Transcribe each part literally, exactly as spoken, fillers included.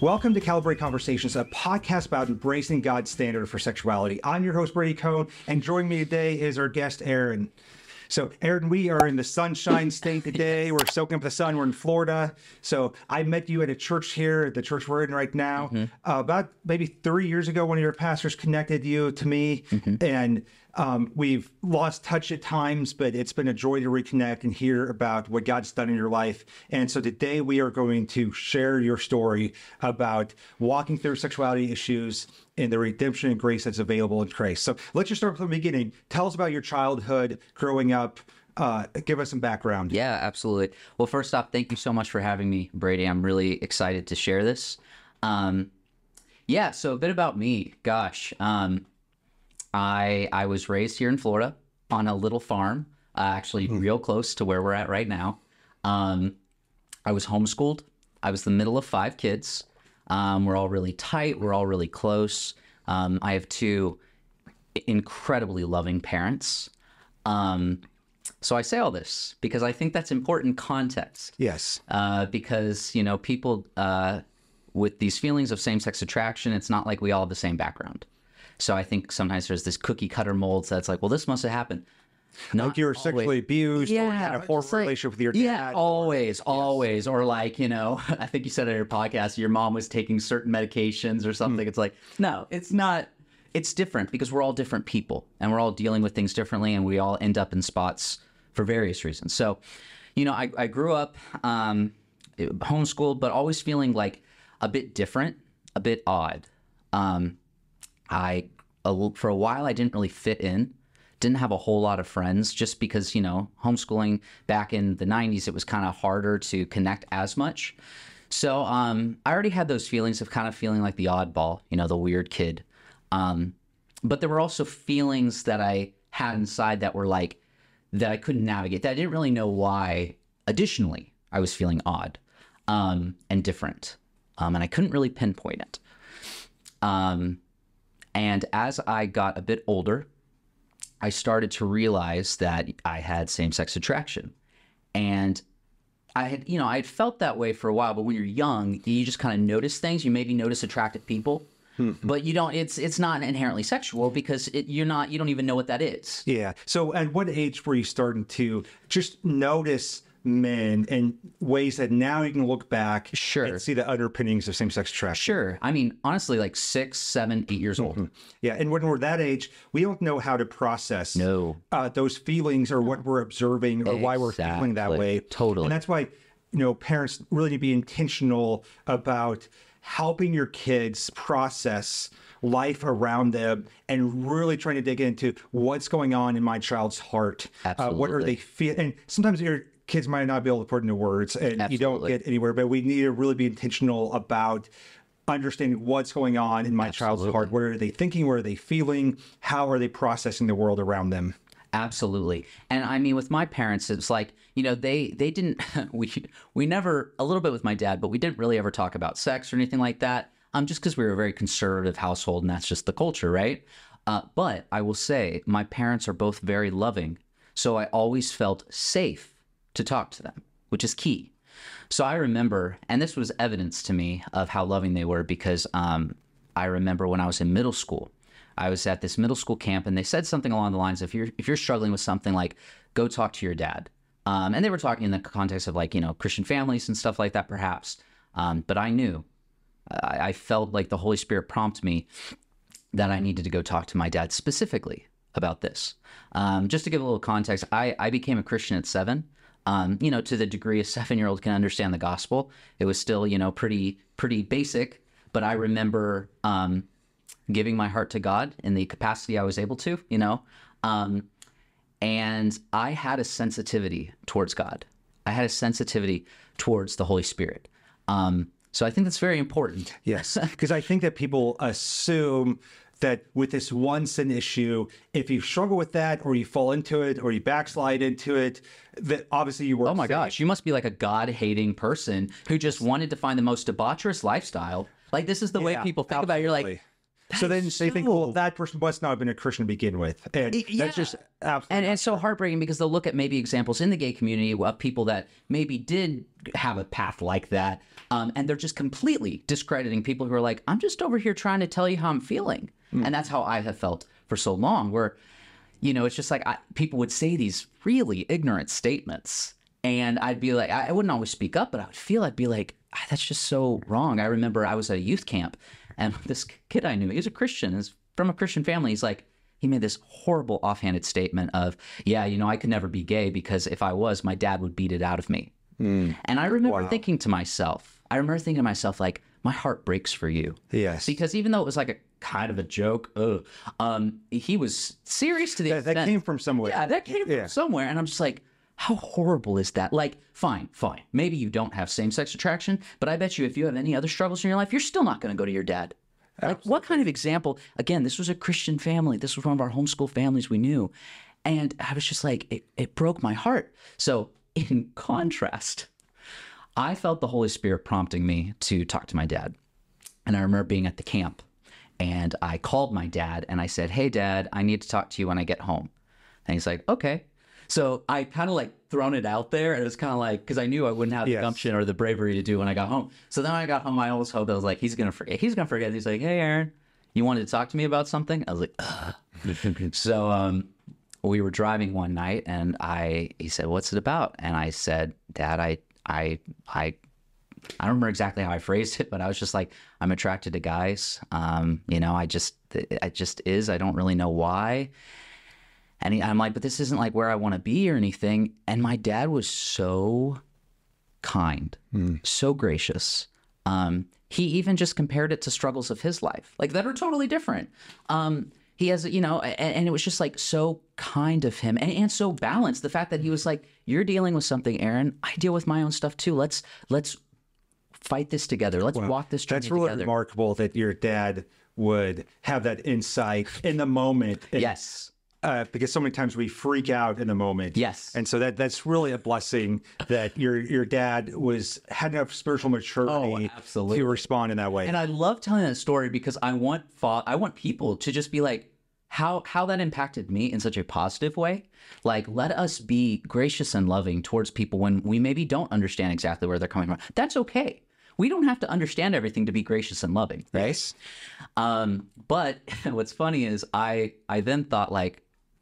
Welcome to Calibrate Conversations, a podcast about embracing God's standard for sexuality. I'm your host, Brady Cohn, and joining me today is our guest, Aaron. So, Aaron, we are in the Sunshine State today. We're soaking up the sun. We're in Florida. So, I met you at a church here, the church we're in right now. Mm-hmm. uh, about maybe three years ago, one of your pastors connected you to me. Mm-hmm. And um, we've lost touch at times, but it's been a joy to reconnect and hear about what God's done in your life. And so today we are going to share your story about walking through sexuality issues and the redemption and grace that's available in Christ. So let's just start from the beginning. Tell us about your childhood, growing up. Uh, give us some background. Yeah, absolutely. Well, first off, thank you so much for having me, Brady. I'm really excited to share this. Um, yeah, so a bit about me. Gosh, um, I I was raised here in Florida on a little farm, uh, actually mm. real close to where we're at right now. Um, I was homeschooled. I was the middle of five kids. Um, we're all really tight. We're all really close. Um, I have two incredibly loving parents. Um, so I say all this because I think that's important context. Yes. Uh, because, you know, people uh, with these feelings of same-sex attraction, it's not like we all have the same background. So I think sometimes there's this cookie cutter mold that's like, well, this must have happened. Not like you were sexually abused, yeah, or you had a horrible like, relationship with your dad. Yeah, always, always. Yes. Or like, you know, I think you said on your podcast, your mom was taking certain medications or something. Mm. It's like, no, it's not. It's different because we're all different people and we're all dealing with things differently and we all end up in spots for various reasons. So, you know, I, I grew up um, homeschooled, but always feeling like a bit different, a bit odd. Um, I, a, for a while, I didn't really fit in. Didn't have a whole lot of friends just because, you know, homeschooling back in the nineties, it was kind of harder to connect as much. So um, I already had those feelings of kind of feeling like the oddball, you know, the weird kid. Um, but there were also feelings that I had inside that were like, that I couldn't navigate, that I didn't really know why. Additionally, I was feeling odd um, and different. Um, and I couldn't really pinpoint it. Um, and as I got a bit older, I started to realize that I had same-sex attraction. And I had, you know, I had felt that way for a while, but when you're young, you just kind of notice things. You maybe notice attractive people, mm-hmm. but you don't, it's it's not inherently sexual because it, you're not, you don't even know what that is. Yeah. So at what age were you starting to just notice men in ways that now you can look back sure. and see the underpinnings of same-sex attraction? Sure. I mean, honestly, like six, seven, eight years old. Mm-hmm. Yeah. And when we're that age, we don't know how to process no. uh, those feelings or what we're observing or exactly. why we're feeling that way. Totally. And that's why, you know, parents really need to be intentional about helping your kids process life around them and really trying to dig into what's going on in my child's heart. Absolutely. Uh, what are they feeling? And sometimes your kids might not be able to put into words and Absolutely. You don't get anywhere, but we need to really be intentional about understanding what's going on in my Absolutely. Child's heart. What are they thinking? What are they feeling? How are they processing the world around them? Absolutely. And I mean, with my parents, it's like, you know, they, they didn't, we, we never, a little bit with my dad, but we didn't really ever talk about sex or anything like that. Um, just because we were a very conservative household and that's just the culture, right? Uh, but I will say my parents are both very loving. So I always felt safe to talk to them, which is key. So I remember, and this was evidence to me of how loving they were because um, I remember when I was in middle school, I was at this middle school camp and they said something along the lines of, if you're, if you're struggling with something, like, go talk to your dad. Um, and they were talking in the context of like, you know, Christian families and stuff like that, perhaps. Um, but I knew, I, I felt like the Holy Spirit prompted me that I needed to go talk to my dad specifically about this. Um, just to give a little context, I, I became a Christian at seven. Um, you know, to the degree a seven-year-old can understand the gospel. It was still, you know, pretty, pretty basic. But I remember um, giving my heart to God in the capacity I was able to, you know. Um, and I had a sensitivity towards God. I had a sensitivity towards the Holy Spirit. Um, so I think that's very important. Yes, because I think that people assume that with this one sin issue, if you struggle with that or you fall into it or you backslide into it, that obviously you were. Oh my gosh, you must be like a God-hating person who just wanted to find the most debaucherous lifestyle. Like this is the yeah, way people think absolutely. About it. You're like, So then they think, so- well, that person must not have been a Christian to begin with. And Y- yeah. that's just absolutely. And, and it's so heartbreaking because they'll look at maybe examples in the gay community of people that maybe did have a path like that. Um, and they're just completely discrediting people who are like, I'm just over here trying to tell you how I'm feeling. Mm. And that's how I have felt for so long, where, you know, it's just like I, people would say these really ignorant statements. And I'd be like, I, I wouldn't always speak up, but I would feel, I'd be like, "Ah, that's just so wrong. I remember I was at a youth camp and this kid I knew, he was a Christian, he's from a Christian family. He's like, he made this horrible offhanded statement of, yeah, you know, I could never be gay because if I was, my dad would beat it out of me. Mm. And I remember Wow. thinking to myself, I remember thinking to myself, like, my heart breaks for you. Yes. Because even though it was like a kind of a joke, ugh, um, he was serious to the that, that extent. came from somewhere. Yeah, that came Yeah. from somewhere. And I'm just like, how horrible is that? Like, fine, fine. Maybe you don't have same-sex attraction, but I bet you if you have any other struggles in your life, you're still not going to go to your dad. Like, what kind of example? Again, this was a Christian family. This was one of our homeschool families we knew. And I was just like, it, it broke my heart. So in contrast, I felt the Holy Spirit prompting me to talk to my dad. And I remember being at the camp and I called my dad and I said, hey, Dad, I need to talk to you when I get home. And he's like, okay. So I kind of like thrown it out there and it was kind of like, because I knew I wouldn't have the Yes. gumption or the bravery to do when I got home. So then when I got home, I always hoped I was like, he's going to forget. He's going to forget. He's like, hey, Aaron, you wanted to talk to me about something? I was like, ugh. So um, we were driving one night and I, he said, what's it about? And I said, Dad, I, I, I, I don't remember exactly how I phrased it, but I was just like, I'm attracted to guys. Um, you know, I just, it just is. I don't really know why. And he, I'm like, but this isn't like where I want to be or anything. And my dad was so kind, so gracious. Um, he even just compared it to struggles of his life, like that are totally different. Um, he has, you know, and, and it was just like so kind of him and, and so balanced. The fact that he was like, you're dealing with something, Aaron. I deal with my own stuff too. Let's, let's fight this together. Let's walk this journey That's really together. remarkable that your dad would have that insight in the moment. And, Yes. Uh, because so many times we freak out in the moment. Yes. And so that that's really a blessing that your your dad was had enough spiritual maturity Oh, absolutely. to respond in that way. And I love telling that story because I want fa- I want people to just be like, how how that impacted me in such a positive way. Like, let us be gracious and loving towards people when we maybe don't understand exactly where they're coming from. That's okay. We don't have to understand everything to be gracious and loving, right? Yes. Um, but what's funny is I I then thought like,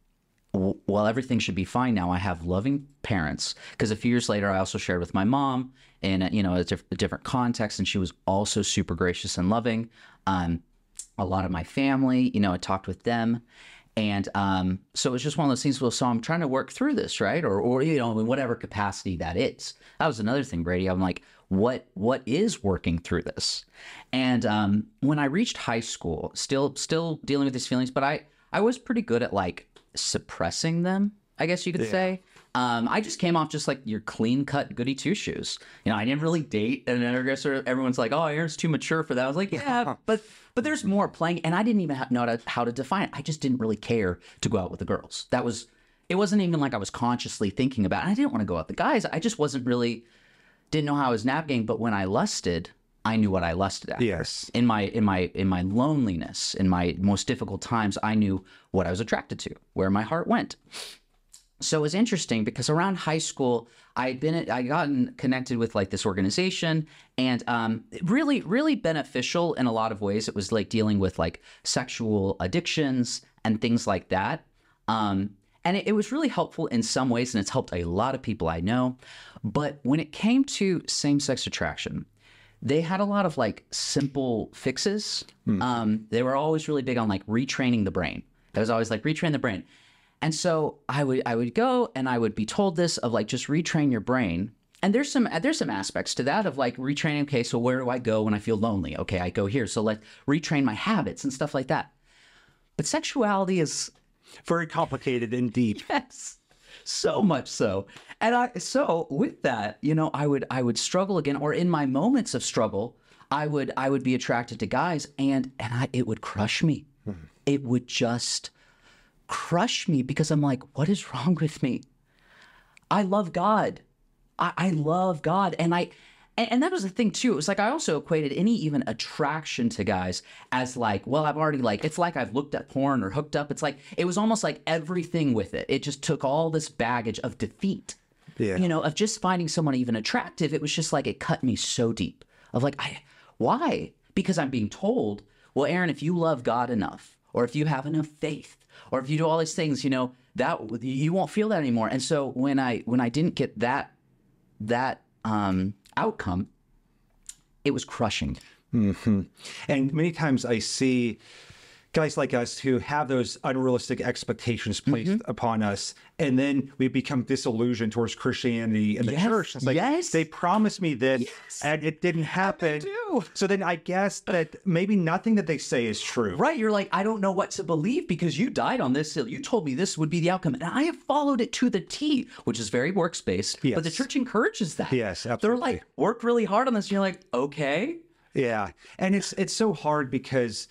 w- well, everything should be fine now. I have loving parents. Because a few years later, I also shared with my mom in a, you know a, diff- a different context, and she was also super gracious and loving. Um, a lot of my family, you know, I talked with them. And um, so it was just one of those things. Well, so I'm trying to work through this, right? Or, or you know, in whatever capacity that is. That was another thing, Brady. I'm like, what, what is working through this? And um, when I reached high school, still, still dealing with these feelings, but I, I was pretty good at like suppressing them, I guess you could say. Um, I just came off just like your clean cut goody two shoes. You know, I didn't really date, and then I guess everyone's like, "Oh, Aaron's too mature for that." I was like, "Yeah, but but there's more playing," and I didn't even ha- know how to, how to define it. I just didn't really care to go out with the girls. That was it. Wasn't even like I was consciously thinking about it. I didn't want to go out with the guys. I just wasn't really didn't know how I was navigating. But when I lusted, I knew what I lusted at. Yes. In my in my in my loneliness, in my most difficult times, I knew what I was attracted to, where my heart went. So it was interesting because around high school, I'd been, I gotten connected with like this organization and um, really, really beneficial in a lot of ways. It was like dealing with like sexual addictions and things like that. Um, and it, it was really helpful in some ways, and it's helped a lot of people I know. But when it came to same-sex attraction, they had a lot of like simple fixes. Um, they were always really big on like retraining the brain. It was always like retrain the brain. And so I would I would go and I would be told this of like just retrain your brain. And there's some there's some aspects to that of like retraining. Okay, so where do I go when I feel lonely? Okay, I go here. So like retrain my habits and stuff like that. But sexuality is Very complicated and deep. yes, so much so. And I so with that, you know, I would I would struggle again, or in my moments of struggle, I would I would be attracted to guys, and and I, it would crush me. It would just crush me because I'm like, what is wrong with me? I love God. I, I love God. And I, And, and that was the thing too. It was like I also equated any even attraction to guys as like, well, I've already like, it's like I've looked at porn or hooked up. It's like, it was almost like everything with it. It just took all this baggage of defeat, Yeah. you know, of just finding someone even attractive. It was just like, it cut me so deep of like, I, why? Because I'm being told, well, Aaron, if you love God enough, or if you have enough faith, or if you do all these things, you know, that you won't feel that anymore. And so when I, when I didn't get that, that, um, outcome, it was crushing. Mm-hmm. And many times I see guys like us who have those unrealistic expectations placed mm-hmm. upon us, and then we become disillusioned towards Christianity and the yes, church. It's like, yes. they promised me this, yes. and it didn't happen. So then I guess that maybe nothing that they say is true. Right. You're like, I don't know what to believe because you died on this hill. You told me this would be the outcome. And I have followed it to the T, which is very works-based. Yes. But the church encourages that. Yes, absolutely. They're like, work really hard on this. And you're like, okay. Yeah. And it's it's so hard because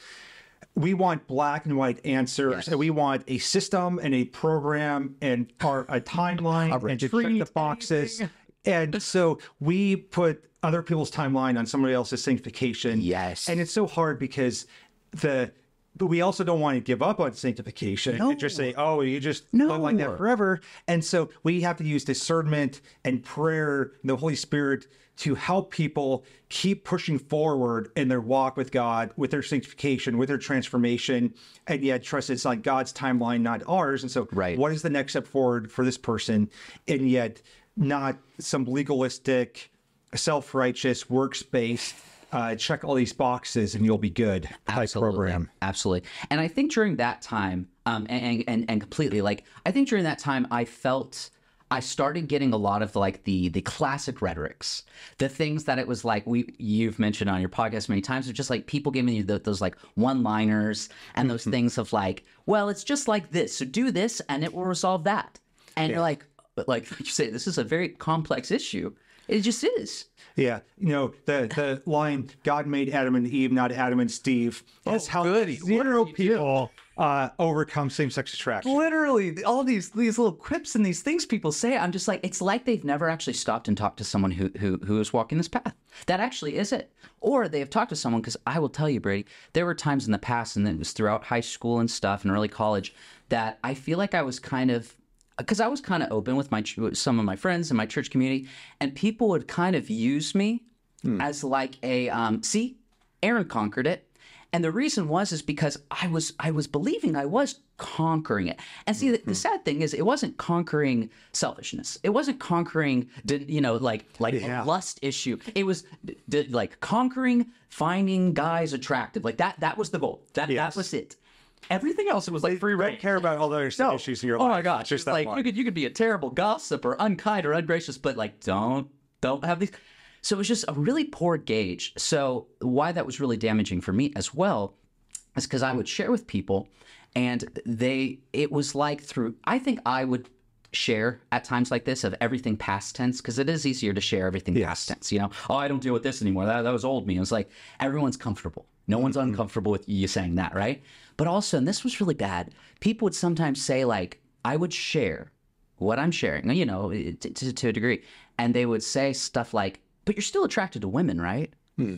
we want black and white answers, yes. and we want a system and a program and our, a timeline a and to check the boxes. Anything. And so we put other people's timeline on somebody else's sanctification. Yes. And it's so hard because the, but we also don't want to give up on sanctification no. and just say, oh, you just no. live like that forever. And so we have to use discernment and prayer, the Holy Spirit, to help people keep pushing forward in their walk with God, with their sanctification, with their transformation, and yet trust it's on God's timeline, not ours. And so right. what is the next step forward for this person? And yet not some legalistic, self-righteous, works-based, uh, check all these boxes and you'll be good type Absolutely. program. Absolutely. And I think during that time, um, and, and, and completely, like, I think during that time I felt... I started getting a lot of like the the classic rhetorics, the things that it was like we you've mentioned on your podcast many times, of just like people giving you the, those like one-liners and those mm-hmm. things of like, well, it's just like this, so do this and it will resolve that. And yeah. you're like, but like you say, this is a very complex issue. It just is. Yeah, you know the the line, God made Adam and Eve, not Adam and Steve. That's oh, how good. zero people uh, overcome same-sex attraction. Literally, all these these little quips and these things people say, I'm just like, it's like they've never actually stopped and talked to someone who who who is walking this path. That actually is it. Or they have talked to someone, because I will tell you, Brady, there were times in the past, and it was throughout high school and stuff and early college, that I feel like I was kind of, because I was kind of open with my some of my friends in my church community, and people would kind of use me hmm. as like a um, see, Aaron conquered it, and the reason was is because I was I was believing I was conquering it. And see, mm-hmm. the, the sad thing is, it wasn't conquering selfishness. It wasn't conquering, you know, like like yeah. a lust issue. It was d- like conquering finding guys attractive. Like that that was the goal. That yes. that was it. Everything else, it was like free reign. Don't care about all the other no. issues in your oh life. Oh my gosh! Just like one. you could you could be a terrible gossip or unkind or ungracious, but like don't don't have these. So it was just a really poor gauge. So why that was really damaging for me as well is because I would share with people, and they it was like through. I think I would share at times like this of everything past tense, because it is easier to share everything yes. past tense. You know, oh, I don't deal with this anymore. That that was old me. It was like everyone's comfortable. No one's mm-hmm. uncomfortable with you saying that, right? But also, and this was really bad, people would sometimes say, like, I would share what I'm sharing, you know, to, to, to a degree. And they would say stuff like, but you're still attracted to women, right? Hmm.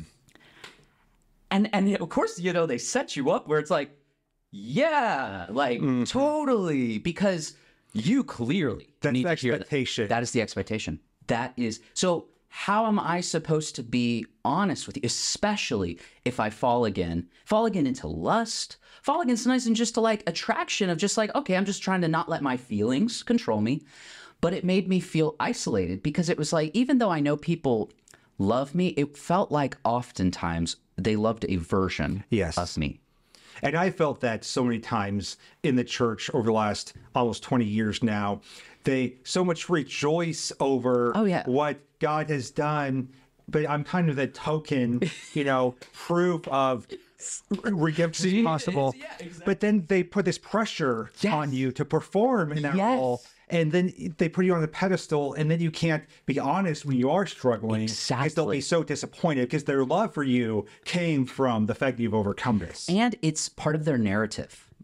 And, and of course, you know, they set you up where it's like, yeah, like, mm-hmm. totally, because you clearly That's need the to hear expectation. That. that is the expectation. That is, so how am I supposed to be honest with you, especially if I fall again, fall again into lust, fall again sometimes in just to like attraction of just like, okay, I'm just trying to not let my feelings control me. But it made me feel isolated, because it was like, even though I know people love me, it felt like oftentimes they loved a version yes. of me. And I felt that so many times in the church over the last almost twenty years now. They so much rejoice over oh, yeah. what God has done, but I'm kind of the token, you know, proof of redemption is possible. Yeah, exactly. But then they put this pressure yes. on you to perform in that yes. role. And then they put you on the pedestal, and then you can't be honest when you are struggling. Exactly. Because they'll be so disappointed, because their love for you came from the fact that you've overcome this. And it's part of their narrative.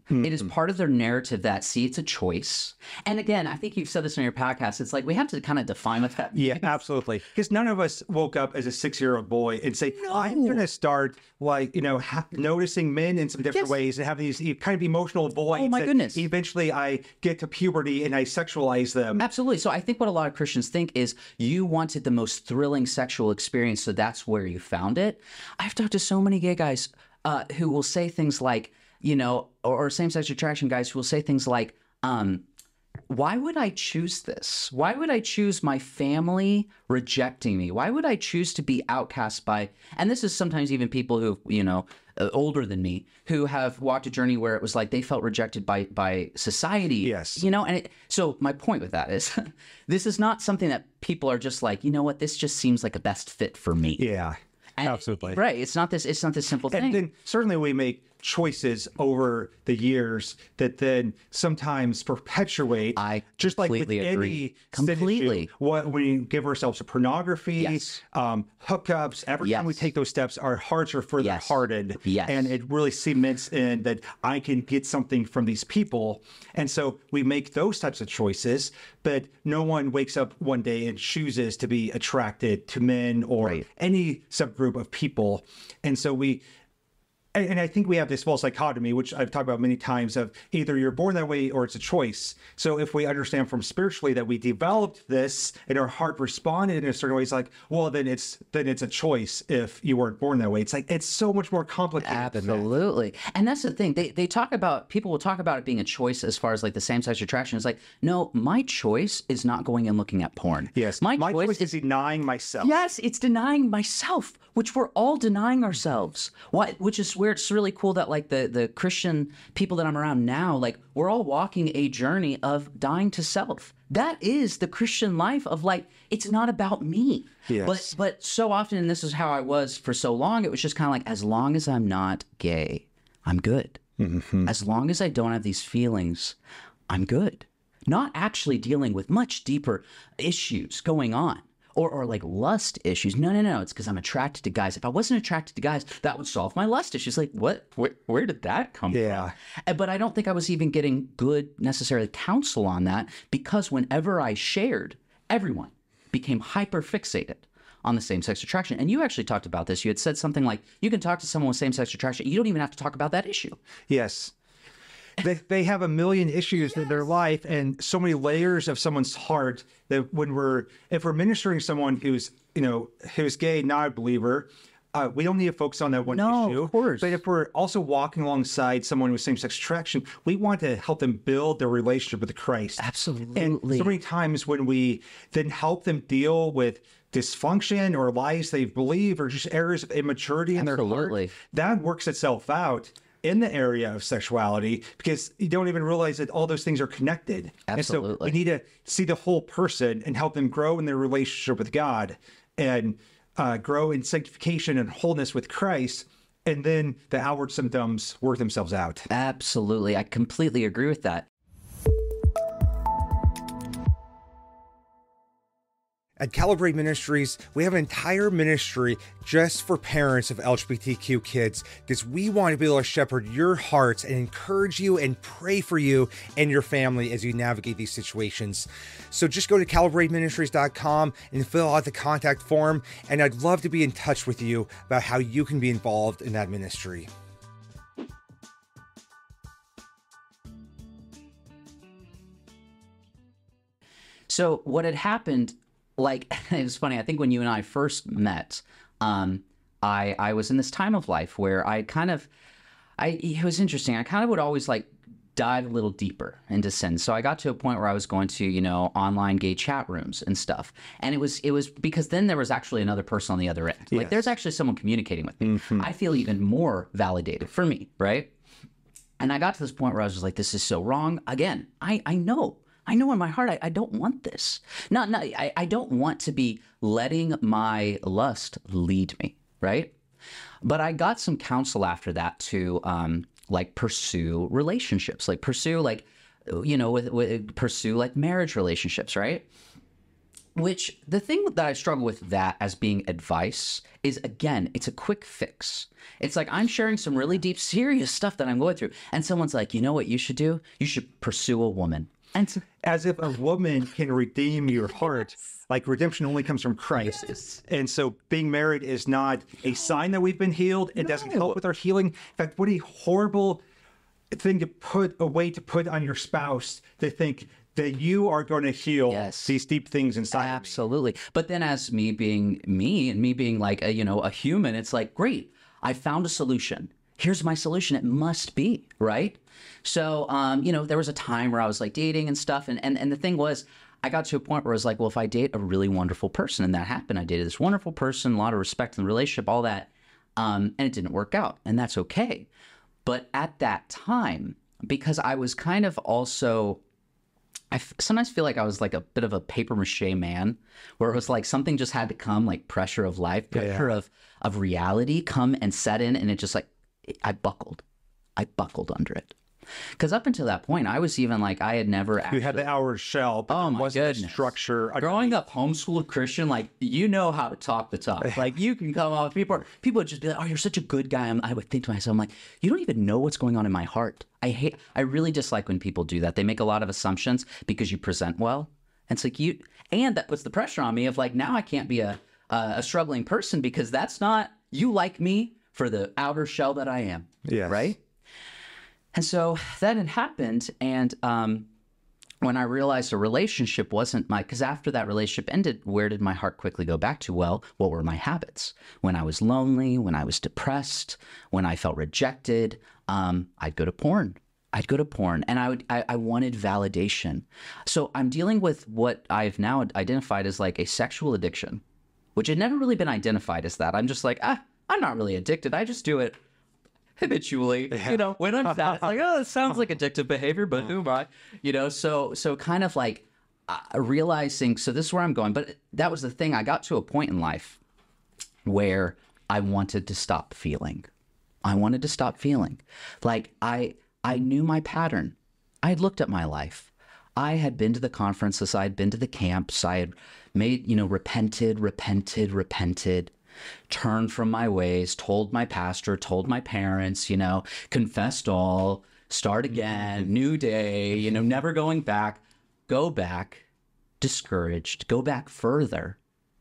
Mm-hmm. It is part of their narrative that, see, it's a choice. And again, I think you've said this in your podcast. It's like we have to kind of define what that means. Yeah, absolutely. Because none of us woke up as a six-year-old boy and say, no. I'm going to start, like, you know, ha- noticing men in some different Yes. ways and have these kind of emotional voids. Oh, my that goodness. Eventually, I get to puberty and I sexualize them. Absolutely. So I think what a lot of Christians think is you wanted the most thrilling sexual experience, so that's where you found it. I've talked to so many gay guys uh, who will say things like, you know, or, or same-sex attraction guys who will say things like, um, why would I choose this? Why would I choose my family rejecting me? Why would I choose to be outcast by, and this is sometimes even people who, you know, uh, older than me, who have walked a journey where it was like they felt rejected by by society. Yes. You know, and it, so my point with that is this is not something that people are just like, you know what, this just seems like a best fit for me. Yeah, And- absolutely. Right. It's not this, it's not this simple thing. And then certainly we make choices over the years that then sometimes perpetuate. I just like with completely agree. any sin Completely. issue, what we give ourselves to pornography, Yes. um, hookups. Every time we Yes. take those steps, our hearts are further Yes. hardened, Yes. and it really cements in that I can get something from these people, and so we make those types of choices. But no one wakes up one day and chooses to be attracted to men or Right. any subgroup of people, and so we. And and I think we have this false dichotomy, which I've talked about many times, of either you're born that way or it's a choice. So if we understand from spiritually that we developed this and our heart responded in a certain way, it's like, well, then it's then it's a choice if you weren't born that way. It's like, it's so much more complicated than that. Absolutely. And that's the thing. They they talk about, people will talk about it being a choice as far as like the same-sex attraction. It's like, no, my choice is not going and looking at porn. Yes. My, My choice, choice is is denying myself. Yes, it's denying myself, which we're all denying ourselves. What, which is where it's really cool that like the the Christian people that I'm around now, like we're all walking a journey of dying to self. That is the Christian life of like, it's not about me. Yes. But but so often, and this is how I was for so long, it was just kind of like, as long as I'm not gay, I'm good. Mm-hmm. As long as I don't have these feelings, I'm good. Not actually dealing with much deeper issues going on. Or, or like lust issues. No, no, no. It's because I'm attracted to guys. If I wasn't attracted to guys, that would solve my lust issues. Like, what? Where, where did that come Yeah. from? And- But I don't think I was even getting good, necessarily counsel on that, because whenever I shared, everyone became hyper fixated on the same-sex attraction. And you actually talked about this. You had said something like, you can talk to someone with same-sex attraction. You don't even have to talk about that issue. Yes. They, they have a million issues in their life and so many layers of someone's heart that when we're, if we're ministering to someone who's, you know, who's gay, not a believer, uh, we don't need to focus on that one No, issue. of course. But if we're also walking alongside someone with same-sex attraction, we want to help them build their relationship with Christ. Absolutely. And so many times when we then help them deal with dysfunction or lies they believe or just areas of immaturity in their Absolutely. heart, that works itself out in the area of sexuality, because you don't even realize that all those things are connected. And so Absolutely. we need to see the whole person and help them grow in their relationship with God and uh, grow in sanctification and wholeness with Christ. And then the outward symptoms work themselves out. Absolutely. I completely agree with that. At Calibrate Ministries, we have an entire ministry just for parents of L G B T Q kids, because we want to be able to shepherd your hearts and encourage you and pray for you and your family as you navigate these situations. So just go to calibrate ministries dot com and fill out the contact form, and I'd love to be in touch with you about how you can be involved in that ministry. So what had happened, like, it was funny. I think when you and I first met, um, I I was in this time of life where I kind of, I it was interesting. I kind of would always like dive a little deeper into sin. So I got to a point where I was going to, you know, online gay chat rooms and stuff. And it was it was because then there was actually another person on the other end. Like Yes. there's actually someone communicating with me. I feel even more validated for me, right? And I got to this point where I was just like, this is so wrong. Again, I, I know. I know in my heart, I, I don't want this. Not, not, I, I don't want to be letting my lust lead me, right? But I got some counsel after that to um, like pursue relationships, like pursue like, you know, with, with pursue like marriage relationships, right? Which the thing that I struggle with that as being advice is, again, it's a quick fix. It's like I'm sharing some really deep, serious stuff that I'm going through. And someone's like, you know what you should do? You should pursue a woman. And so, As if a woman can redeem your heart. Like redemption only comes from Christ. Yes. And so being married is not a sign that we've been healed. It doesn't help with our healing. In fact, what a horrible thing to put a way to put on your spouse to think that you are going to heal Yes. these deep things inside of me. absolutely. But then as me being me and me being like, a, you know, a human, it's like, great, I found a solution. Here's my solution. It must be, right? So, um, you know, there was a time where I was like dating and stuff. And, and, and the thing was, I got to a point where I was like, well, if I date a really wonderful person, and that happened, I dated this wonderful person, a lot of respect in the relationship, all that. Um, and it didn't work out, and that's okay. But at that time, because I was kind of also, I f- sometimes feel like I was like a bit of a paper mache man, where it was like something just had to come, like pressure of life, pressure yeah. of of reality come and set in, and it just like, I buckled. I buckled under it. Because up until that point, I was even like, I had never actually... You had the outward shell, but Oh, there my wasn't a goodness. structure. Growing up homeschooled Christian, like, you know how to talk the talk. Like, you can come off, people are, people would just be like, oh, you're such a good guy. I'm, I would think to myself, I'm like, you don't even know what's going on in my heart. I hate, I really dislike when people do that. They make a lot of assumptions because you present well. And it's like you, and that puts the pressure on me of like, now I can't be a, a, a struggling person because that's not, you like me for the outer shell that I am. Yes. Right? And so that had happened. And um, when I realized a relationship wasn't my, because after that relationship ended, where did my heart quickly go back to? Well, what were my habits? When I was lonely, when I was depressed, when I felt rejected, um, I'd go to porn. I'd go to porn and I would, I, I wanted validation. So I'm dealing with what I've now identified as like a sexual addiction, which had never really been identified as that. I'm just like, ah, I'm not really addicted. I just do it habitually, you know, when I'm sad, it's like, oh, it sounds like addictive behavior, but who am I? You know, so, so kind of like uh, realizing, so this is where I'm going. But that was the thing. I got to a point in life where I wanted to stop feeling. I wanted to stop feeling. Like I, I knew my pattern. I had looked at my life. I had been to the conferences. I had been to the camps. I had made, you know, repented, repented, repented. Turned from my ways, told my pastor, told my parents, you know, confessed all, start again, new day, you know, never going back, go back, discouraged, go back further.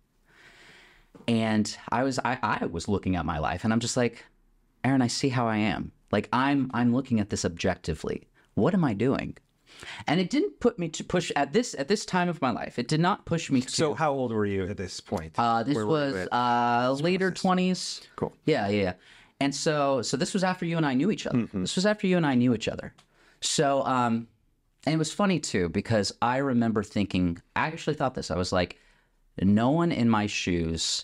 And I was, I, I was looking at my life and I'm just like, Aaron, I see how I am. Like I'm, I'm looking at this objectively. What am I doing? And it didn't put me to push at this at this time of my life. It did not push me to. So how old were you at this point? Uh, this Where were you was at? uh, later twenties. Cool. Yeah, yeah, yeah. And so, so this was after you and I knew each other. Mm-hmm. This was after you and I knew each other. So, um, and it was funny too because I remember thinking, I actually thought this. I was like, no one in my shoes,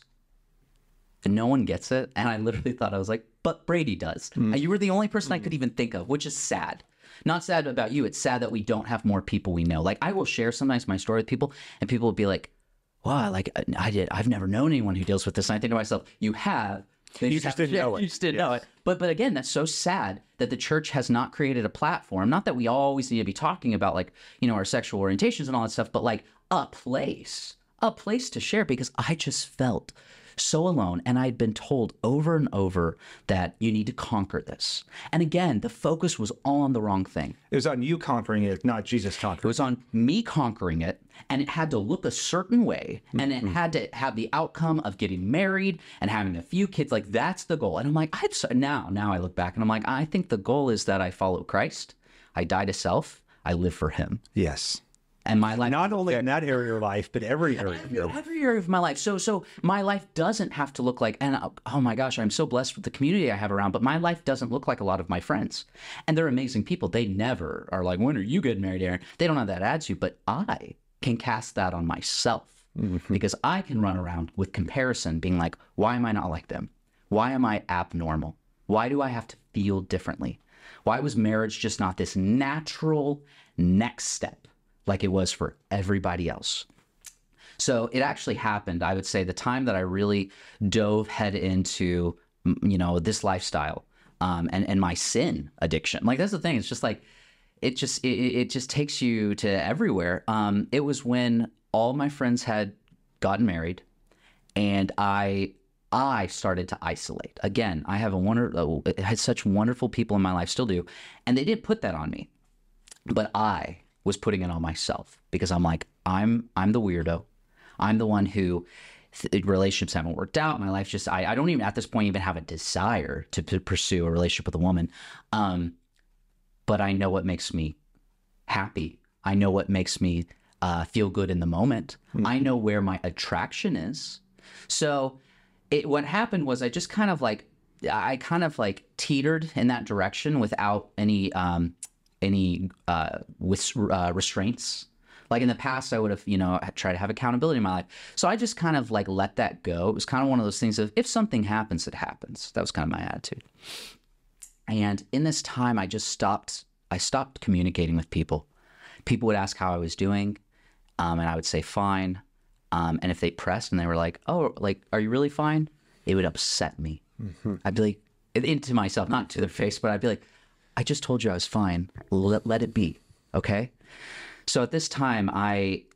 no one gets it. And I literally thought I was like, but Brady does. Mm-hmm. And you were the only person I could even think of, which is sad. Not sad about you. It's sad that we don't have more people we know. Like I will share sometimes my story with people and people will be like, wow, like I did, I've never known anyone who deals with this. And I think to myself, you have. They You just have- didn't know it. You just didn't know it. But but again, that's so sad that the church has not created a platform. Not that we always need to be talking about like, you know, our sexual orientations and all that stuff, but like a place, a place to share because I just felt so alone. And I'd been told over and over that you need to conquer this. And again, the focus was all on the wrong thing. It was on you conquering it, not Jesus It conquering was on me conquering it, and it had to look a certain way, and it had to have the outcome of getting married and having a few kids. Like that's the goal. And I'm like, I so, now, now I look back and I'm like, I think the goal is that I follow Christ, I die to self, I live for Him, it. Yes. and my life. Not only in that area of your life, but every area of your life. Every area of my life. So, so my life doesn't have to look like, and oh my gosh, I'm so blessed with the community I have around, but my life doesn't look like a lot of my friends. And they're amazing people. They never are like, when are you getting married, Aaron? They don't have that attitude, but I can cast that on myself because I can run around with comparison being like, why am I not like them? Why am I abnormal? Why do I have to feel differently? Why was marriage just not this natural next step like it was for everybody else? So it actually happened, I would say, the time that I really dove head into, m- you know, this lifestyle um, and, and my sin addiction. Like, that's the thing. It's just like, it just, it, it just takes you to everywhere. Um, it was when all my friends had gotten married, and I I started to isolate. Again, I have a wonder I had such wonderful people in my life, still do, and they didn't put that on me. But I was putting it on myself because I'm like, I'm I'm the weirdo. I'm the one who th- relationships haven't worked out. My life just, I, I don't even at this point even have a desire to, to pursue a relationship with a woman. Um, but I know what makes me happy. I know what makes me uh, feel good in the moment. Mm-hmm. I know where my attraction is. So it, what happened was I just kind of like, I kind of like teetered in that direction without any, um, any uh, with, uh, restraints. Like in the past, I would have, you know, tried to have accountability in my life. So I just kind of like let that go. It was kind of one of those things of if something happens, it happens. That was kind of my attitude. And in this time, I just stopped, I stopped communicating with people. People would ask how I was doing, um, and I would say fine. Um, and if they pressed and they were like, oh, like, are you really fine? It would upset me. Mm-hmm. I'd be like, into myself, not to their face, but I'd be like, I just told you I was fine. Let, let it be, okay? So at this time, I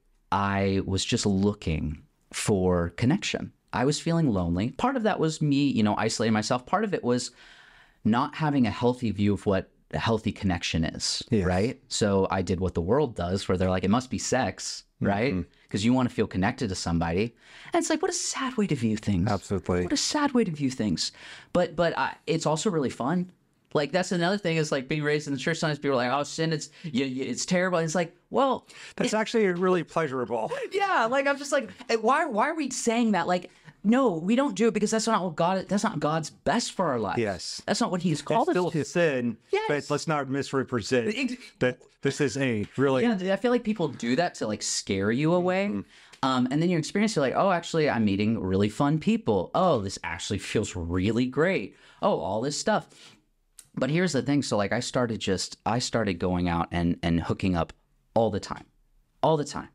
I was just looking for connection. I was feeling lonely. Part of that was me, you know, isolating myself. Part of it was not having a healthy view of what a healthy connection is, yes. right? So I did what the world does, where they're like, it must be sex, right? Because mm-hmm. you want to feel connected to somebody. And it's like, what a sad way to view things. Absolutely. What a sad way to view things. But but I, it's also really fun. Like, that's another thing is like being raised in the church. Sometimes people are like, oh, sin, it's you, you, it's terrible. And it's like, well. That's it, actually really pleasurable. Yeah. Like, I'm just like, why why are we saying that? Like, no, we don't do it because that's not what God, that's not God's best for our life. Yes. That's not what he's called it's us still to. sin, yes. but let's not misrepresent that this is a really. Yeah, I feel like people do that to like scare you away. Mm-hmm. Um, and then you experience, you're like, oh, actually, I'm meeting really fun people. Oh, this actually feels really great. Oh, all this stuff. But here's the thing. So like I started just, I started going out and, and hooking up all the time, all the time.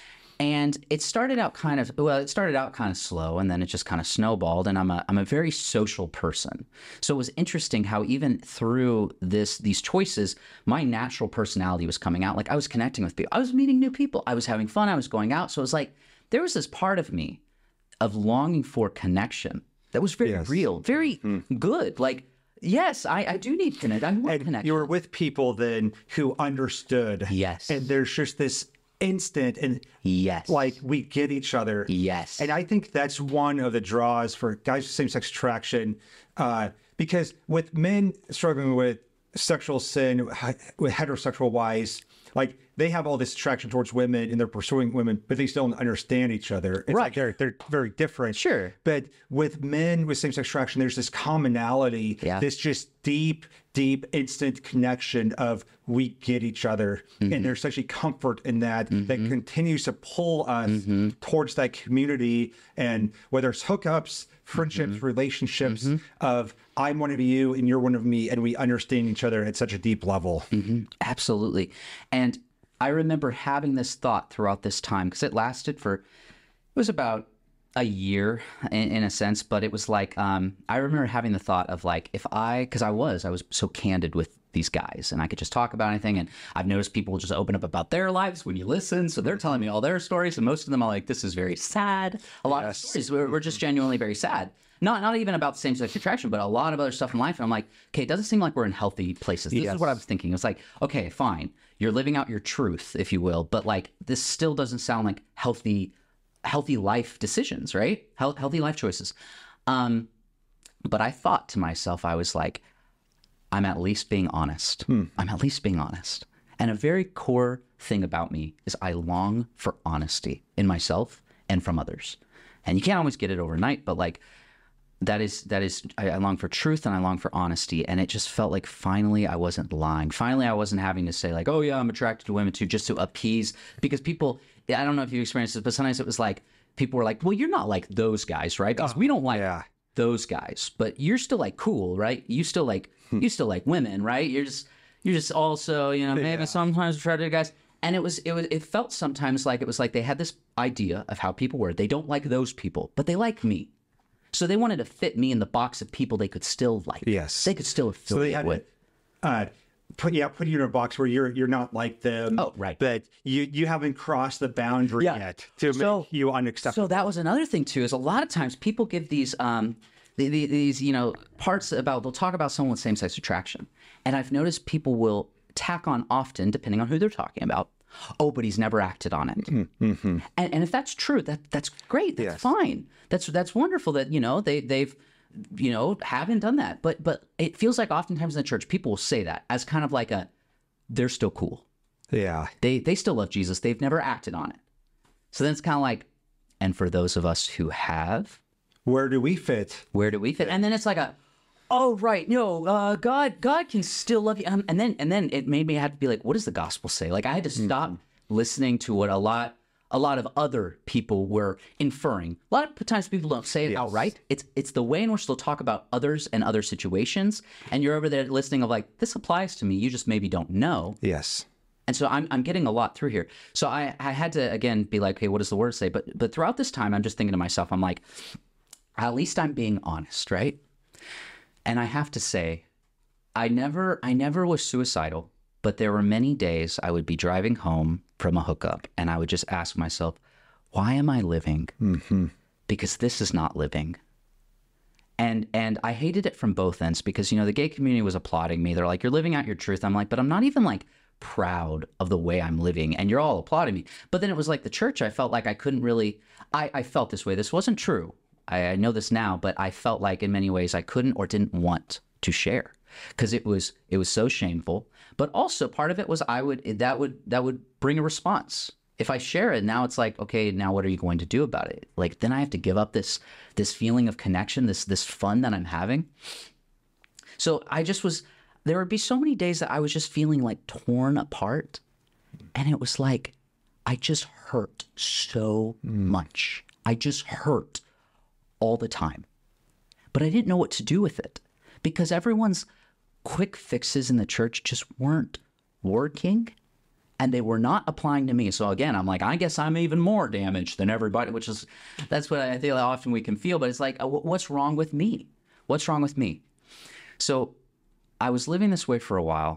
And it started out kind of, well, it started out kind of slow and then it just kind of snowballed. And I'm a, I'm a very social person. So it was interesting how even through this, these choices, my natural personality was coming out. Like I was connecting with people. I was meeting new people. I was having fun. I was going out. So it was like, there was this part of me of longing for connection that was very yes. real, very mm-hmm. good. Like, yes, I, I do need connection. I want and connection. You were with people then who understood. Yes. And there's just this instant and yes, like we get each other. Yes. And I think that's one of the draws for guys with same-sex attraction, uh, because with men struggling with sexual sin, with heterosexual wise, like they have all this attraction towards women and they're pursuing women, but they still don't understand each other. It's right. like they're, they're very different. Sure. But with men with same-sex attraction, there's this commonality, yeah. this just deep, deep, instant connection of we get each other. Mm-hmm. And there's such a comfort in that mm-hmm. that continues to pull us mm-hmm. towards that community. And whether it's hookups, friendships, mm-hmm. relationships mm-hmm. of I'm one of you and you're one of me, and we understand each other at such a deep level. Mm-hmm. Absolutely. And I remember having this thought throughout this time because it lasted for, it was about a year in, in a sense, but it was like, um, I remember having the thought of like, if I, because I was, I was so candid with these guys and I could just talk about anything. And I've noticed people just open up about their lives when you listen. So they're telling me all their stories. And most of them are like, this is very sad. A lot yes. of stories, we're, we're just genuinely very sad. Not not even about same-sex attraction, but a lot of other stuff in life. And I'm like, okay, it doesn't seem like we're in healthy places. This yes. is what I was thinking. It was like, okay, fine. You're living out your truth, if you will. But like, this still doesn't sound like healthy healthy life decisions, right? Health, healthy life choices. Um, but I thought to myself, I was like, I'm at least being honest. Hmm. I'm at least being honest. And a very core thing about me is I long for honesty in myself and from others. And you can't always get it overnight, but like, that is, that is, I, I long for truth and I long for honesty. And it just felt like finally I wasn't lying. Finally, I wasn't having to say like, oh yeah, I'm attracted to women too, just to appease, because people, I don't know if you experienced this, but sometimes it was like, people were like, well, you're not like those guys, right? Because oh, we don't like yeah. those guys, but you're still like cool, right? You still like, you still like women, right? You're just, you're just also, you know, maybe yeah. sometimes attracted to guys. And it was, it was, it felt sometimes like it was like they had this idea of how people were. They don't like those people, but they like me. So they wanted to fit me in the box of people they could still like. Yes. They could still affiliate so they had with. Uh, put yeah, put you in a box where you're you're not like them. Oh, right. But you you haven't crossed the boundary Yeah. yet to So- make you unacceptable. So that was another thing too. Is a lot of times people give these um the, the, these you know parts about they'll talk about someone with same sex attraction, and I've noticed people will tack on often depending on who they're talking about. Oh, but he's never acted on it. Mm-hmm. And and if that's true, that that's great. That's Yes. fine. That's that's wonderful that you know they they've you know haven't done that. But but it feels like oftentimes in the church people will say that as kind of like a they're still cool. Yeah. They they still love Jesus. They've never acted on it. So then it's kind of like, and for those of us who have, Where do we fit? where do we fit? And then it's like a, oh right, no, uh, God God can still love you. Um, and then and then it made me have to be like, what does the gospel say? Like I had to stop listening to what a lot a lot of other people were inferring. A lot of times people don't say it outright. It's it's the way in which they'll talk about others and other situations, and you're over there listening of like, this applies to me. You just maybe don't know. Yes. And so I'm I'm getting a lot through here. So I, I had to again be like, hey, what does the word say? But but throughout this time, I'm just thinking to myself, I'm like, at least I'm being honest, right? And I have to say, I never I never was suicidal, but there were many days I would be driving home from a hookup, and I would just ask myself, why am I living? Mm-hmm. Because this is not living. And and I hated it from both ends because, you know, the gay community was applauding me. They're like, you're living out your truth. I'm like, but I'm not even like proud of the way I'm living, and you're all applauding me. But then it was like the church, I felt like I couldn't really, I, I felt this way. This wasn't true. I, I know this now, but I felt like in many ways I couldn't or didn't want to share because it was, it was so shameful. But also part of it was I would, that would, that would bring a response. If I share it, now it's like, okay, now what are you going to do about it? Like, then I have to give up this, this feeling of connection, this, this fun that I'm having. So I just was, there would be so many days that I was just feeling like torn apart. And it was like, I just hurt so much. I just hurt all the time. But I didn't know what to do with it because everyone's quick fixes in the church just weren't working. And they were not applying to me. So again, I'm like, I guess I'm even more damaged than everybody, which is, that's what I feel often we can feel. But it's like, what's wrong with me? What's wrong with me? So I was living this way for a while.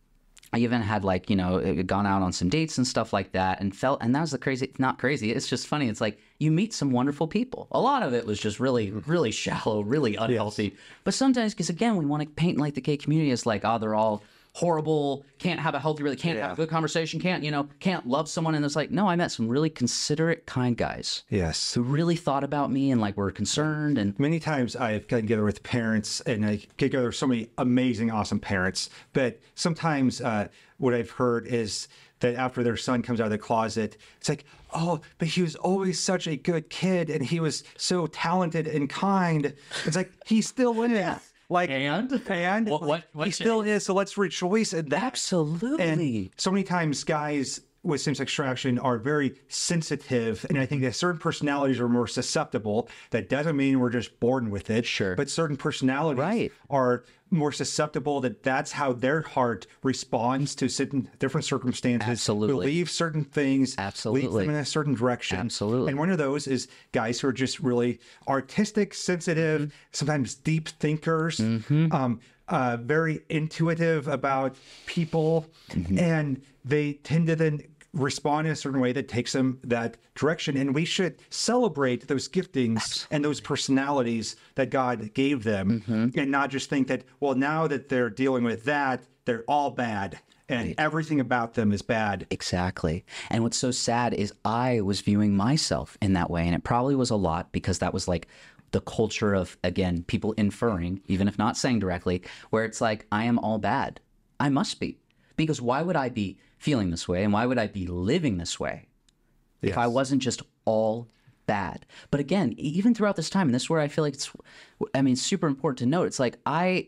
I even had like, you know, gone out on some dates and stuff like that and felt, and that was the crazy, not crazy. It's just funny. It's like you meet some wonderful people. A lot of it was just really, really shallow, really unhealthy. Yes. But sometimes, because again, we want to paint like the gay community as like, oh, they're all horrible, can't have a healthy, really can't yeah. have a good conversation, can't, you know, can't love someone. And it's like, no, I met some really considerate, kind guys. Yes. Who really thought about me and like were concerned. And many times I've gotten together with parents and I get together with so many amazing, awesome parents. But sometimes uh, what I've heard is that after their son comes out of the closet, it's like, oh, but he was always such a good kid and he was so talented and kind. It's like, he still is. Yeah. Like and and what, what, what he still is, so let's rejoice in that. Absolutely. And so many times guys with same-sex attraction are very sensitive, and I think that certain personalities are more susceptible. That doesn't mean we're just born with it. Sure. But certain personalities right. are more susceptible, that that's how their heart responds to certain different circumstances. Absolutely. Believe certain things. Absolutely. Lead them in a certain direction. Absolutely. And one of those is guys who are just really artistic, sensitive, mm-hmm. sometimes deep thinkers, mm-hmm. um, uh, very intuitive about people, mm-hmm. and they tend to then respond in a certain way that takes them that direction. And we should celebrate those giftings Absolutely. And those personalities that God gave them, mm-hmm. and not just think that, well, now that they're dealing with that, they're all bad and right. everything about them is bad. Exactly. And what's so sad is I was viewing myself in that way. And it probably was a lot because that was like the culture of, again, people inferring, even if not saying directly, where it's like, I am all bad. I must be. Because why would I be feeling this way and why would I be living this way yes. if I wasn't just all bad? But again, even throughout this time, and this is where I feel like it's, I mean, super important to note. It's like I,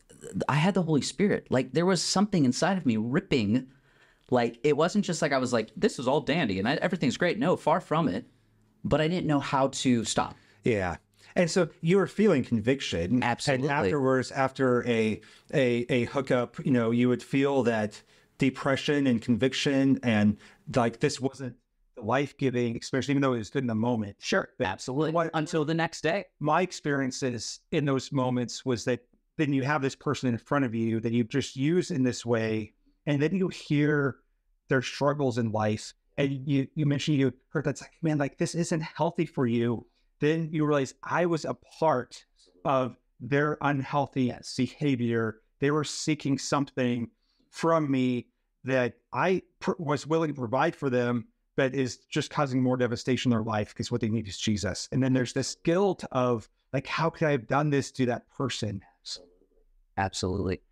I had the Holy Spirit. Like there was something inside of me ripping. Like it wasn't just like I was like, this is all dandy and I, everything's great. No, far from it. But I didn't know how to stop. Yeah. And so you were feeling conviction. Absolutely. And afterwards, after a a a hookup, you know, you would feel that depression and conviction, and like this wasn't life-giving, especially even though it was good in the moment. Sure. Absolutely. What, Until the next day. My experiences in those moments was that then you have this person in front of you that you just use in this way, and then you hear their struggles in life, and you you mentioned you heard that's like, man, like this isn't healthy for you. Then you realize I was a part of their unhealthy Yes. behavior. They were seeking something from me that I pr- was willing to provide for them, but is just causing more devastation in their life because what they need is Jesus. And then there's this guilt of like, how could I have done this to that person? Absolutely.